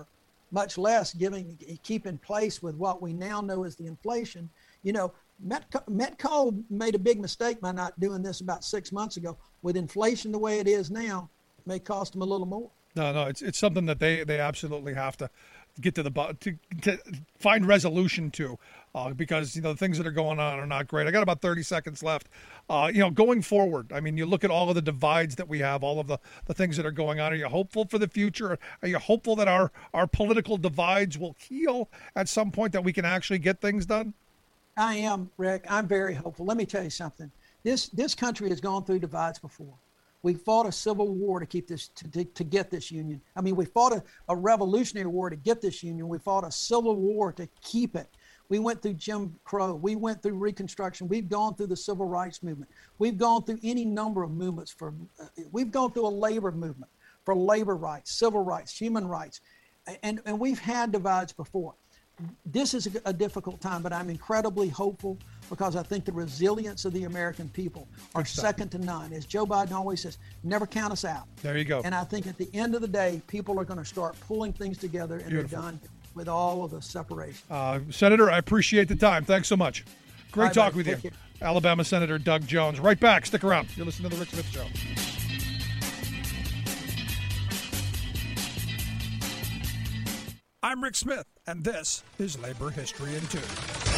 much less keeping pace with what we now know as the inflation. You know, Metco made a big mistake by not doing this about 6 months ago. With inflation the way it is now, it may cost them a little more. No, it's something that they absolutely have to get to to find resolution to, because the things that are going on are not great. I got about 30 seconds left. Going forward, I mean, you look at all of the divides that we have, all of the things that are going on. Are you hopeful for the future? Are you hopeful that our political divides will heal at some point, that we can actually get things done? I am, Rick. I'm very hopeful. Let me tell you something. This country has gone through divides before. We fought a civil war to keep this to get this union. I mean, we fought a revolutionary war to get this union. We fought a civil war to keep it. We went through Jim Crow. We went through Reconstruction. We've gone through the civil rights movement. We've gone through any number of movements. We've gone through a labor movement for labor rights, civil rights, human rights, and we've had divides before. This is a difficult time, but I'm incredibly hopeful, because I think the resilience of the American people are second to none. As Joe Biden always says, never count us out. There you go. And I think at the end of the day, people are going to start pulling things together, and Beautiful. They're done with all of the separation. Senator, I appreciate the time. Thanks so much. Great talking with you. Care. Alabama Senator Doug Jones. Right back. Stick around. You're listening to The Rick Smith Show. I'm Rick Smith, and this is Labor History in 2.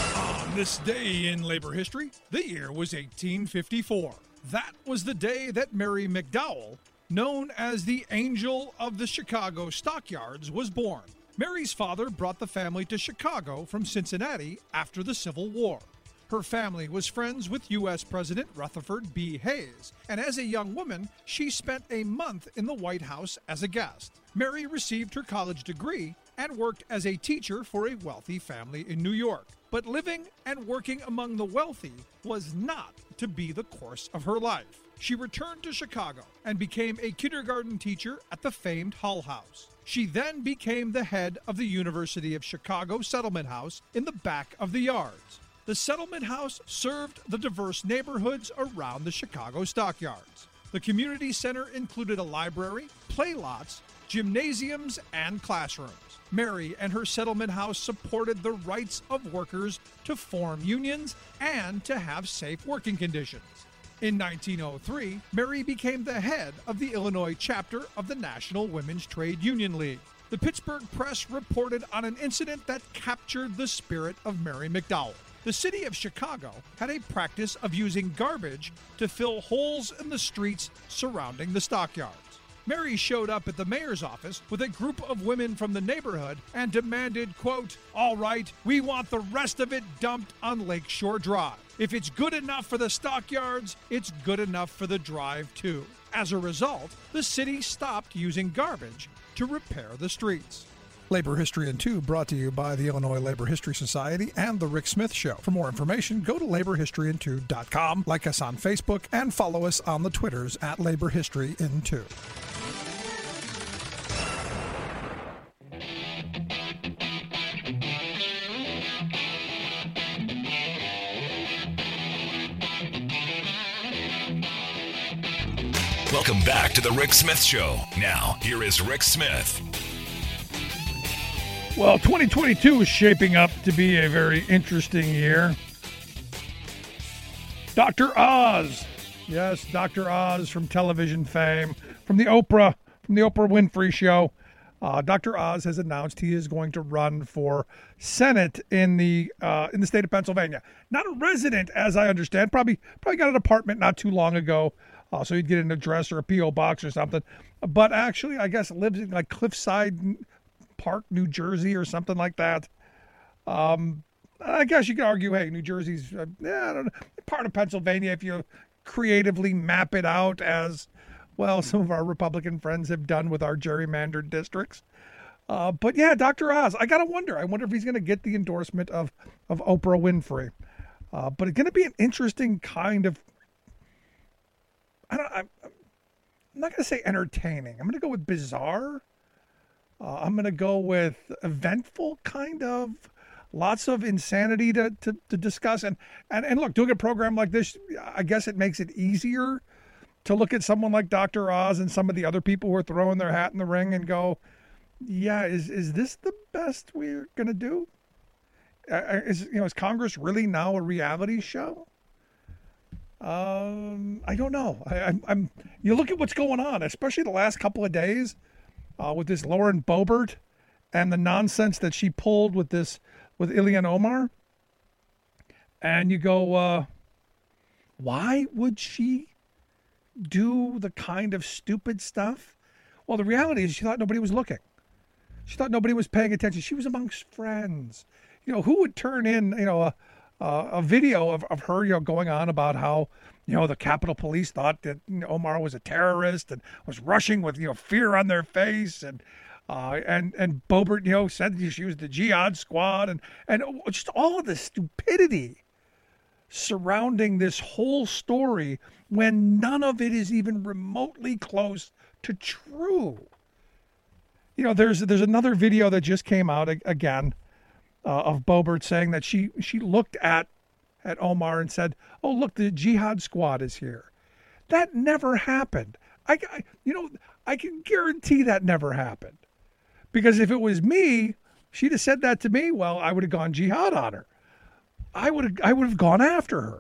On this day in labor history, the year was 1854. That was the day that Mary McDowell, known as the Angel of the Chicago Stockyards, was born. Mary's father brought the family to Chicago from Cincinnati after the Civil War. Her family was friends with U.S. President Rutherford B. Hayes, and as a young woman, she spent a month in the White House as a guest. Mary received her college degree and worked as a teacher for a wealthy family in New York. But living and working among the wealthy was not to be the course of her life. She returned to Chicago and became a kindergarten teacher at the famed Hull House. She then became the head of the University of Chicago Settlement House in the back of the yards. The Settlement House served the diverse neighborhoods around the Chicago stockyards. The community center included a library, play lots, gymnasiums, and classrooms. Mary and her settlement house supported the rights of workers to form unions and to have safe working conditions. In 1903, Mary became the head of the Illinois chapter of the National Women's Trade Union League. The Pittsburgh Press reported on an incident that captured the spirit of Mary McDowell. The city of Chicago had a practice of using garbage to fill holes in the streets surrounding the stockyards. Mary showed up at the mayor's office with a group of women from the neighborhood and demanded, quote, "All right, we want the rest of it dumped on Lakeshore Drive. If it's good enough for the stockyards, it's good enough for the drive too." As a result, the city stopped using garbage to repair the streets. Labor History in 2 brought to you by the Illinois Labor History Society and The Rick Smith Show. For more information, go to laborhistoryin2.com, like us on Facebook, and follow us on the Twitters at Labor History in 2. Welcome back to The Rick Smith Show. Now, here is Rick Smith. Well, 2022 is shaping up to be a very interesting year. Dr. Oz. Yes, Dr. Oz from television fame, from the Oprah Winfrey Show. Dr. Oz has announced he is going to run for Senate in the state of Pennsylvania. Not a resident, as I understand. Probably got an apartment not too long ago, so he'd get an address or a P.O. box or something. But actually, I guess lives in like Cliffside Park, New Jersey, or something like that. I guess you could argue, hey, New Jersey's I don't know, part of Pennsylvania if you creatively map it out as well. Some of our Republican friends have done with our gerrymandered districts. But yeah, Dr. Oz, I gotta wonder. I wonder if he's going to get the endorsement of Oprah Winfrey. But it's going to be an interesting kind of. I'm not going to say entertaining. I'm going to go with bizarre. I'm going to go with eventful, kind of. Lots of insanity to discuss. And look, doing a program like this, I guess it makes it easier to look at someone like Dr. Oz and some of the other people who are throwing their hat in the ring and go, yeah, is this the best we're gonna do? Is Congress really now a reality show? I don't know. I'm. You look at what's going on, especially the last couple of days, with this Lauren Boebert and the nonsense that she pulled with Ilhan Omar, and you go, why would she do the kind of stupid stuff? Well, the reality is she thought nobody was looking. She thought nobody was paying attention. She was amongst friends. Who would turn in, a video of her, going on about how, the Capitol Police thought that Omar was a terrorist and was rushing with, fear on their face. And Boebert, said that she was the Jihad Squad and just all of the stupidity surrounding this whole story when none of it is even remotely close to true. There's another video that just came out again of Boebert saying that she looked at Omar and said, "Oh, look, the Jihad Squad is here." That never happened. I can guarantee that never happened, because if it was me, she'd have said that to me. Well, I would have gone jihad on her. I would have gone after her.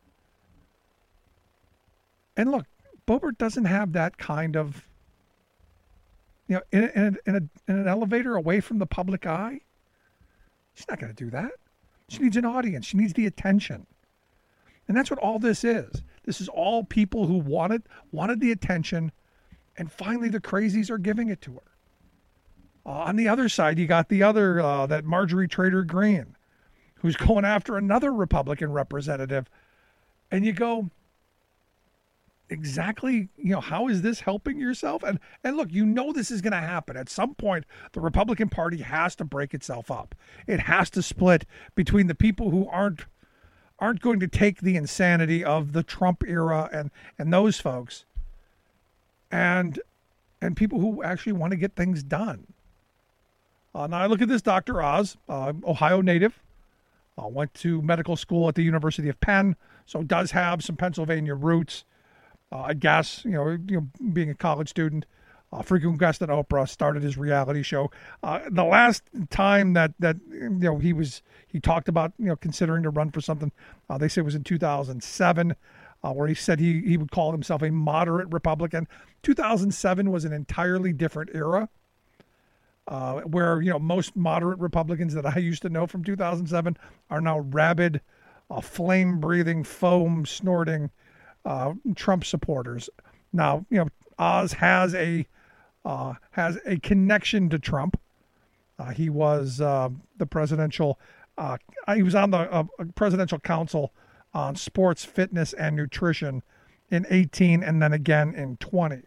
And look, Boebert doesn't have that kind of, in an elevator away from the public eye. She's not going to do that. She needs an audience. She needs the attention. And that's what all this is. This is all people who wanted the attention, and finally the crazies are giving it to her. On the other side, you got the other, that Marjorie Taylor Greene, who's going after another Republican representative. And you go, exactly, how is this helping yourself? And look, this is going to happen. At some point, the Republican Party has to break itself up. It has to split between the people who aren't going to take the insanity of the Trump era and those folks, and people who actually want to get things done. Now I look at this Dr. Oz, Ohio native, went to medical school at the University of Penn, so does have some Pennsylvania roots. I guess, being a college student, frequent guest at Oprah, started his reality show. The last time that he talked about, considering to run for something, they say it was in 2007, where he said he would call himself a moderate Republican. 2007 was an entirely different era, where, most moderate Republicans that I used to know from 2007 are now rabid, flame-breathing, foam-snorting Trump supporters. Now, Oz has a connection to Trump. He was the presidential. He was on the presidential council on sports, fitness, and nutrition in 2018, and then again in 2020.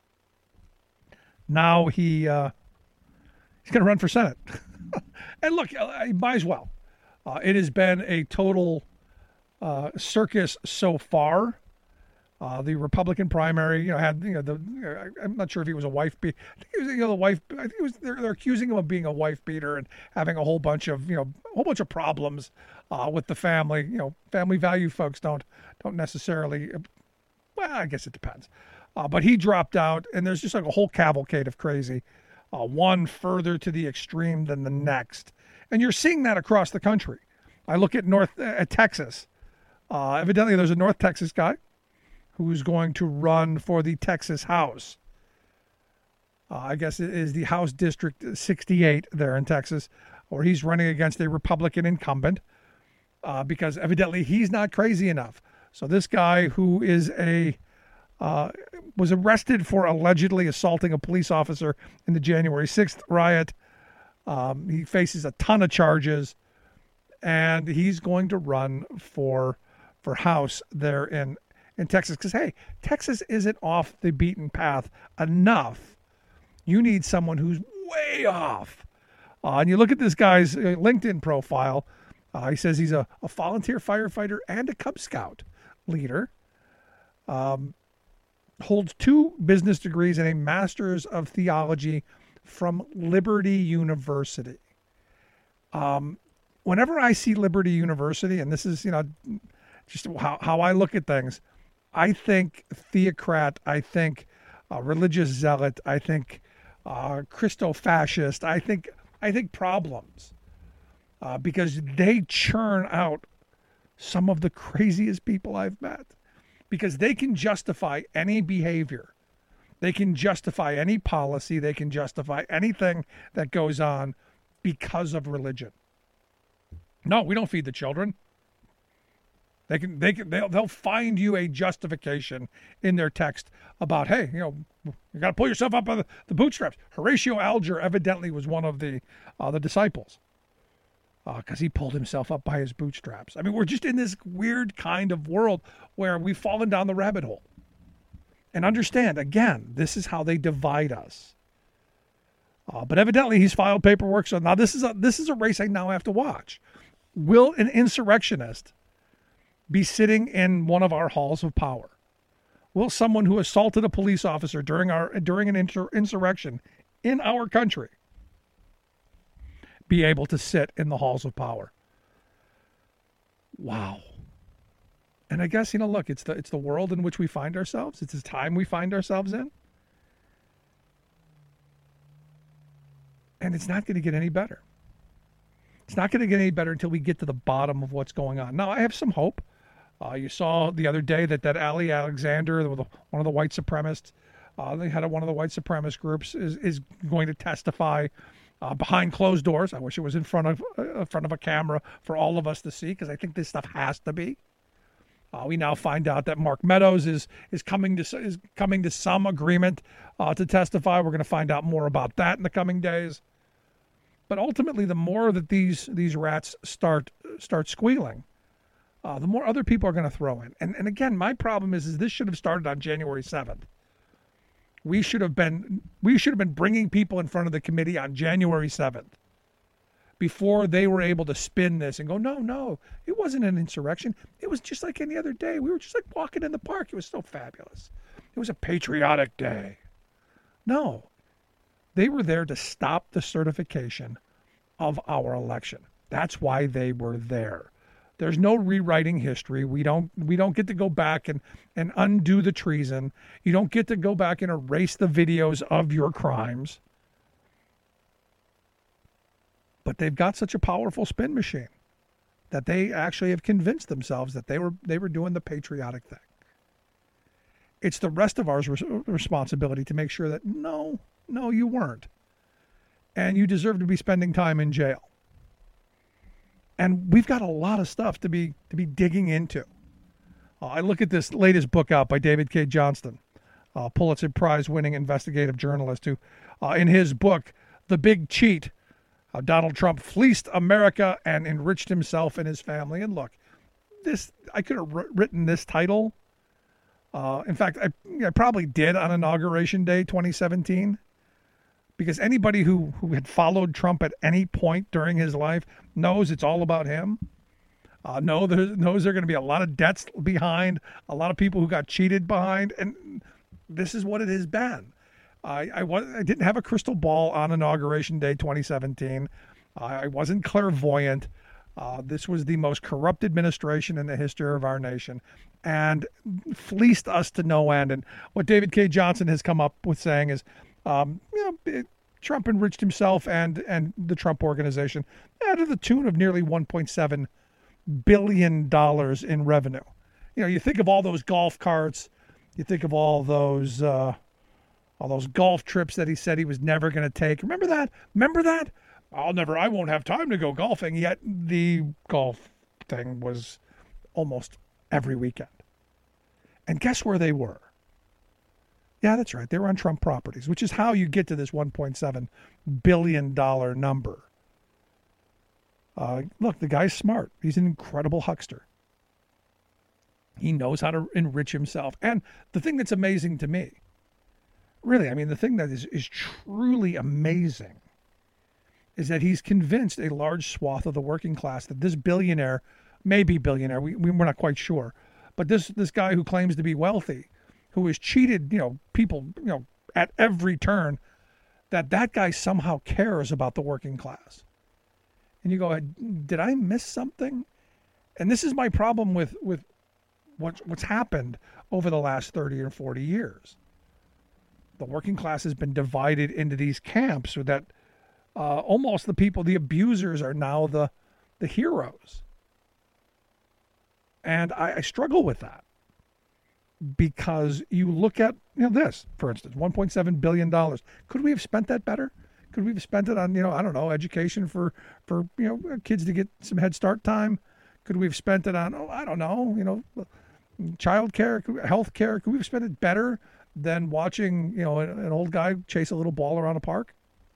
Now he's going to run for Senate. And look, he might as well. It has been a total circus so far. The Republican primary, had I'm not sure if he was a wife beater. I think he was the wife. I think it was they're accusing him of being a wife beater and having a whole bunch of problems with the family. Family value folks don't necessarily. Well, I guess it depends. But he dropped out, and there's just like a whole cavalcade of crazy, one further to the extreme than the next, and you're seeing that across the country. I look at Texas. Evidently, there's a North Texas guy who's going to run for the Texas House. I guess it is the House District 68 there in Texas, where he's running against a Republican incumbent because evidently he's not crazy enough. So this guy who is was arrested for allegedly assaulting a police officer in the January 6th riot. He faces a ton of charges, and he's going to run for House there in Texas, because, hey, Texas isn't off the beaten path enough. You need someone who's way off. And you look at this guy's LinkedIn profile. He says he's a volunteer firefighter and a Cub Scout leader. Holds 2 business degrees and a master's of theology from Liberty University. Whenever I see Liberty University, and this is, just how I look at things, I think theocrat, I think religious zealot, I think Christo-fascist, I think problems, because they churn out some of the craziest people I've met, because they can justify any behavior. They can justify any policy. They can justify anything that goes on because of religion. No, we don't feed the children. They'll find you a justification in their text about, hey, you got to pull yourself up by the bootstraps. Horatio Alger evidently was one of the disciples, because he pulled himself up by his bootstraps. I mean, we're just in this weird kind of world where we've fallen down the rabbit hole. And understand, again, this is how they divide us. But evidently, he's filed paperwork. So now this is a race I now have to watch. Will an insurrectionist be sitting in one of our halls of power? Will someone who assaulted a police officer during an insurrection in our country be able to sit in the halls of power? Wow. And I guess, look, it's the world in which we find ourselves. It's the time we find ourselves in. And it's not going to get any better. It's not going to get any better until we get to the bottom of what's going on. Now, I have some hope. You saw the other day that Ali Alexander, one of the white supremacists, they had one of the white supremacist groups is going to testify behind closed doors. I wish it was in front of a camera for all of us to see, because I think this stuff has to be. We now find out that Mark Meadows is coming to some agreement to testify. We're going to find out more about that in the coming days. But ultimately, the more that these rats start squealing, the more other people are going to throw in. And again, my problem is this should have started on January 7th. We should have been bringing people in front of the committee on January 7th, before they were able to spin this and go, no, it wasn't an insurrection. It was just like any other day. We were just like walking in the park. It was so fabulous. It was a patriotic day. No, they were there to stop the certification of our election. That's why they were there. There's no rewriting history. We don't get to go back and undo the treason. You don't get to go back and erase the videos of your crimes. But they've got such a powerful spin machine that they actually have convinced themselves that they were doing the patriotic thing. It's the rest of our responsibility to make sure that no, you weren't. And you deserve to be spending time in jail. And we've got a lot of stuff to be digging into. I look at this latest book out by David K. Johnston, Pulitzer Prize-winning investigative journalist, who, in his book, The Big Cheat, how Donald Trump fleeced America and enriched himself and his family. And look, I could have written this title. In fact, I probably did on Inauguration Day 2017. Because anybody who had followed Trump at any point during his life knows it's all about him. Knows there are going to be a lot of debts behind, a lot of people who got cheated behind, and this is what it has been. I didn't have a crystal ball on Inauguration Day 2017. I wasn't clairvoyant. This was the most corrupt administration in the history of our nation, and fleeced us to no end. And what David K. Johnson has come up with saying is, Trump enriched himself and the Trump organization to the tune of nearly $1.7 billion in revenue. You think of all those golf carts, you think of all those golf trips that he said he was never going to take. Remember that? I won't have time to go golfing. Yet the golf thing was almost every weekend. And guess where they were? Yeah, that's right. They were on Trump properties, which is how you get to this $1.7 billion number. Look, the guy's smart. He's an incredible huckster. He knows how to enrich himself. And the thing that's amazing to me, really, the thing that is truly amazing is that he's convinced a large swath of the working class that this billionaire, maybe billionaire, we're not quite sure, but this guy who claims to be wealthy, who has cheated, people, at every turn, that guy somehow cares about the working class. And you go, did I miss something? And this is my problem with what's happened over the last 30 or 40 years. The working class has been divided into these camps so that almost the people, the abusers, are now the heroes. And I struggle with that because you look at this, for instance, $1.7 billion. Could we have spent that better? Could we have spent it on, I don't know, education for kids to get some Head Start time? Could we have spent it on, I don't know, child care, health care? Could we have spent it better than watching, an old guy chase a little ball around a park?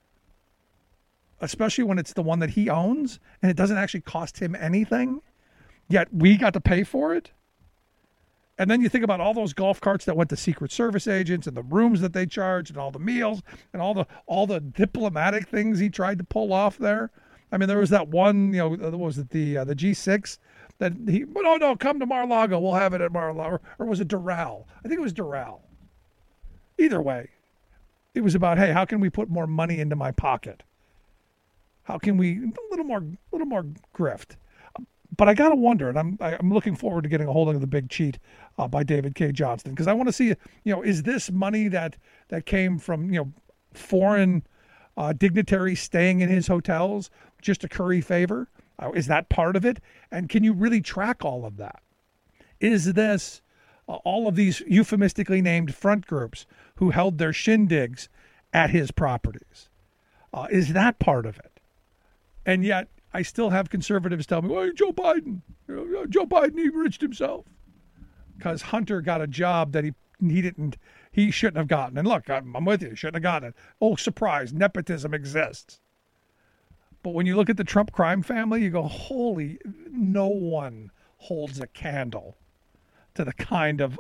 Especially when it's the one that he owns and it doesn't actually cost him anything, yet we got to pay for it. And then you think about all those golf carts that went to Secret Service agents and the rooms that they charged and all the meals and all the diplomatic things he tried to pull off there. I mean, there was that one, what was it, the G6 that no, come to Mar-a-Lago. We'll have it at Mar-a-Lago. Or was it Doral? I think it was Doral. Either way, it was about, hey, how can we put more money into my pocket? How can we, a little more grift? But I got to wonder, and I'm looking forward to getting a hold of The Big Cheat by David K. Johnston, because I want to see, is this money that came from, foreign dignitaries staying in his hotels just to curry favor? Is that part of it? And can you really track all of that? Is this all of these euphemistically named front groups who held their shindigs at his properties? Is that part of it? And yet, I still have conservatives tell me, well, Joe Biden, he enriched himself. Because Hunter got a job that he shouldn't have gotten. And look, I'm with you, he shouldn't have gotten it. Oh, surprise, nepotism exists. But when you look at the Trump crime family, you go, no one holds a candle to the kind of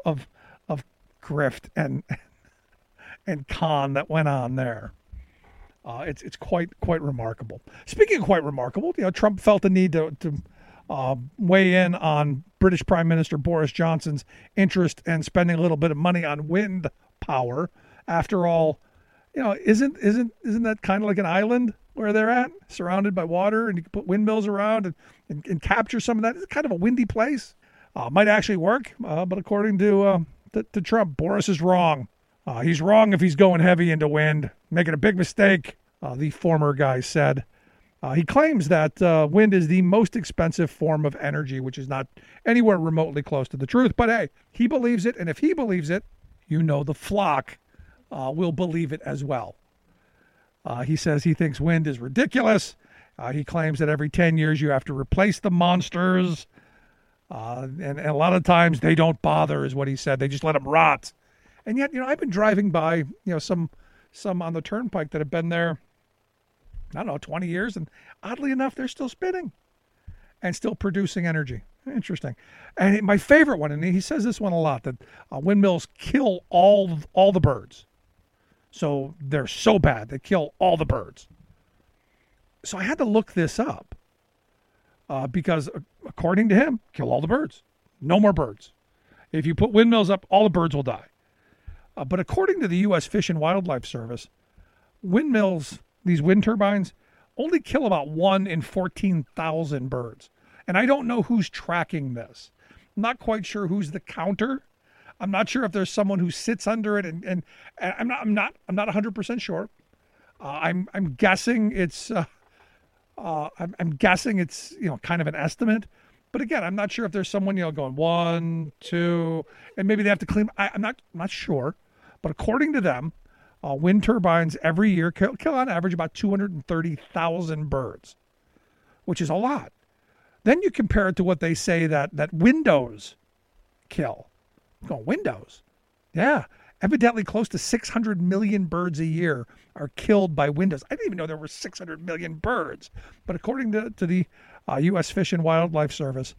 grift and con that went on there. It's quite remarkable. Speaking of quite remarkable, Trump felt the need to weigh in on British Prime Minister Boris Johnson's interest in spending a little bit of money on wind power. After all, isn't that kind of like an island where they're at, surrounded by water, and you can put windmills around and capture some of that? It's kind of a windy place. Might actually work, but according to Trump, Boris is wrong. He's wrong if he's going heavy into wind, making a big mistake, the former guy said. He claims that wind is the most expensive form of energy, which is not anywhere remotely close to the truth. But hey, he believes it, and if he believes it, the flock will believe it as well. He says he thinks wind is ridiculous. He claims that every 10 years you have to replace the monsters, and a lot of times they don't bother, is what he said. They just let them rot. And yet, I've been driving by, some on the turnpike that have been there, 20 years. And oddly enough, they're still spinning and still producing energy. Interesting. And my favorite one, and he says this one a lot, that windmills kill all the birds. So they're so bad, they kill all the birds. So I had to look this up because according to him, kill all the birds. No more birds. If you put windmills up, all the birds will die. But according to the U.S. Fish and Wildlife Service, windmills, these wind turbines, only kill about 1 in 14,000 birds. And I don't know who's tracking this. I'm not quite sure who's the counter. I'm not sure if there's someone who sits under it, and I'm not 100% sure. I'm guessing it's I'm guessing it's kind of an estimate. But again, I'm not sure if there's someone going 1, 2, and maybe they have to clean. I'm not sure. But according to them, wind turbines every year kill on average about 230,000 birds, which is a lot. Then you compare it to what they say that windows kill. Windows? Yeah. Evidently close to 600 million birds a year are killed by windows. I didn't even know there were 600 million birds. But according to the U.S. Fish and Wildlife Service,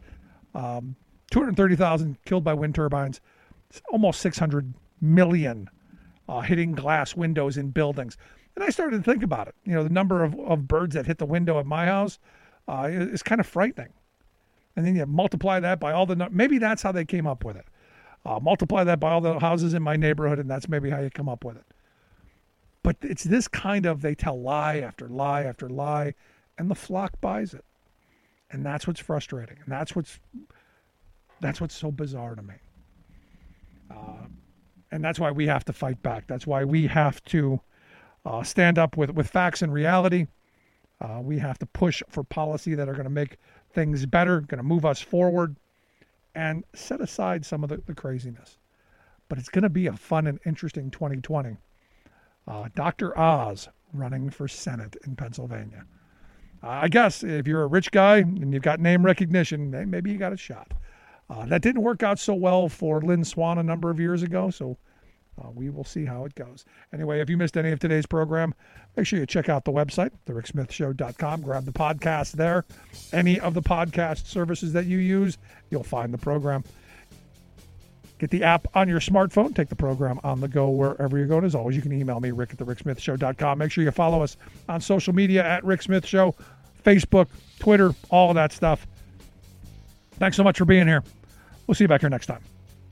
230,000 killed by wind turbines, almost 600 million hitting glass windows in buildings. And I started to think about it. The number of birds that hit the window of my house is kind of frightening. And then you multiply that by all maybe that's how they came up with it. Multiply that by all the houses in my neighborhood, and that's maybe how you come up with it. But it's this kind of, they tell lie after lie after lie, and the flock buys it. And that's what's frustrating. And that's what's so bizarre to me. And that's why we have to fight back. That's why we have to stand up with facts and reality. We have to push for policy that are going to make things better, going to move us forward, and set aside some of the craziness. But it's going to be a fun and interesting 2020. Dr. Oz running for Senate in Pennsylvania. I guess if you're a rich guy and you've got name recognition, maybe you got a shot. That didn't work out so well for Lynn Swan a number of years ago, so we will see how it goes. Anyway, if you missed any of today's program, make sure you check out the website, thericksmithshow.com. Grab the podcast there. Any of the podcast services that you use, you'll find the program. Get the app on your smartphone. Take the program on the go wherever you go. And as always, you can email me, rick@thericksmithshow.com. Make sure you follow us on social media at Rick Smith Show, Facebook, Twitter, all of that stuff. Thanks so much for being here. We'll see you back here next time.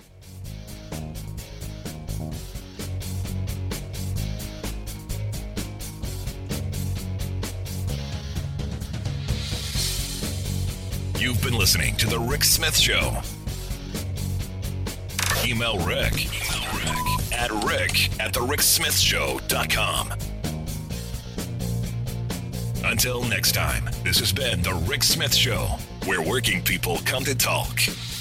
You've been listening to The Rick Smith Show. Email Rick at rick@thericksmithshow.com. Until next time, this has been The Rick Smith Show, where working people come to talk.